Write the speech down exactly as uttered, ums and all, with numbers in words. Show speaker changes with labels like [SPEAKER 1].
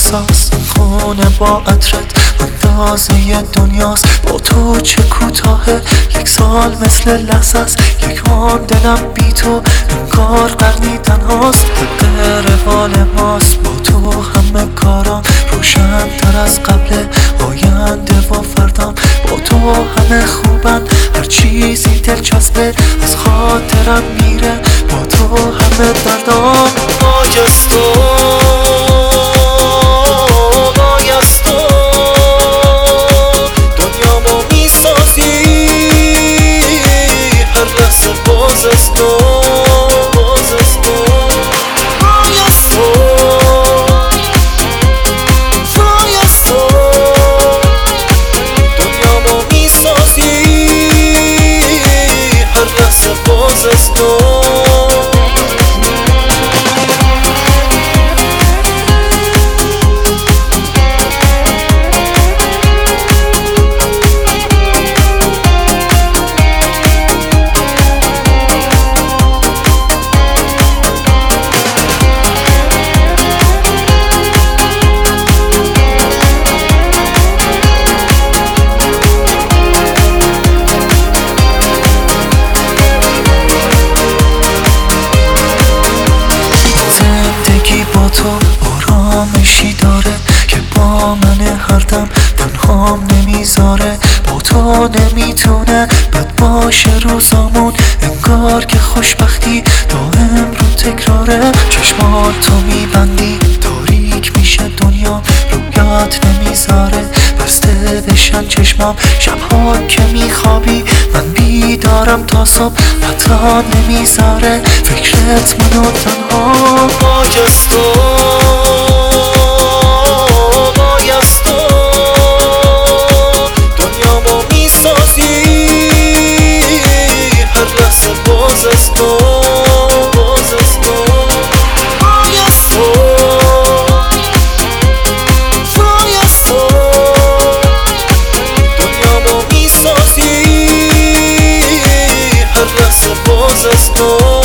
[SPEAKER 1] احساس خونه با عطرت اندازه دنیاست. با تو چه کوتاهه یک سال مثل لحظه است. یک آن دلم بی تو انگار قرنی تنهاست. حق روال ماست با تو همه کارام روشن تر از قبل آینده و فردام. با تو همه خوبن هر چیزی دلچسبه از خاطرم میره. با تو همه دردام باجست تو بایست تو دنیامو میسازی هر لحظه باز از تو باز از تو بایست تو بایست تو دنیامو میسازی هر لحظه باز از تو. تو آرامشی داره که با من هر دم تنهام نمیذاره. با تو نمیتونه بد باشه روزامون انگار که خوشبختی دائم رو تکراره. چشمات تو میبندی تاریک میشه دنیا رویات نمیذاره بسته بشن چشمام. شبها که میخوابی من بیدارم تا صبح حتی نمیذاره فکرت منو تنها. باجست تو بایست تو دنیامو میسازی هر لحظه باز از تو باز از تو بایست تو بایست تو دنیامو میسازی هر لحظه باز از تو.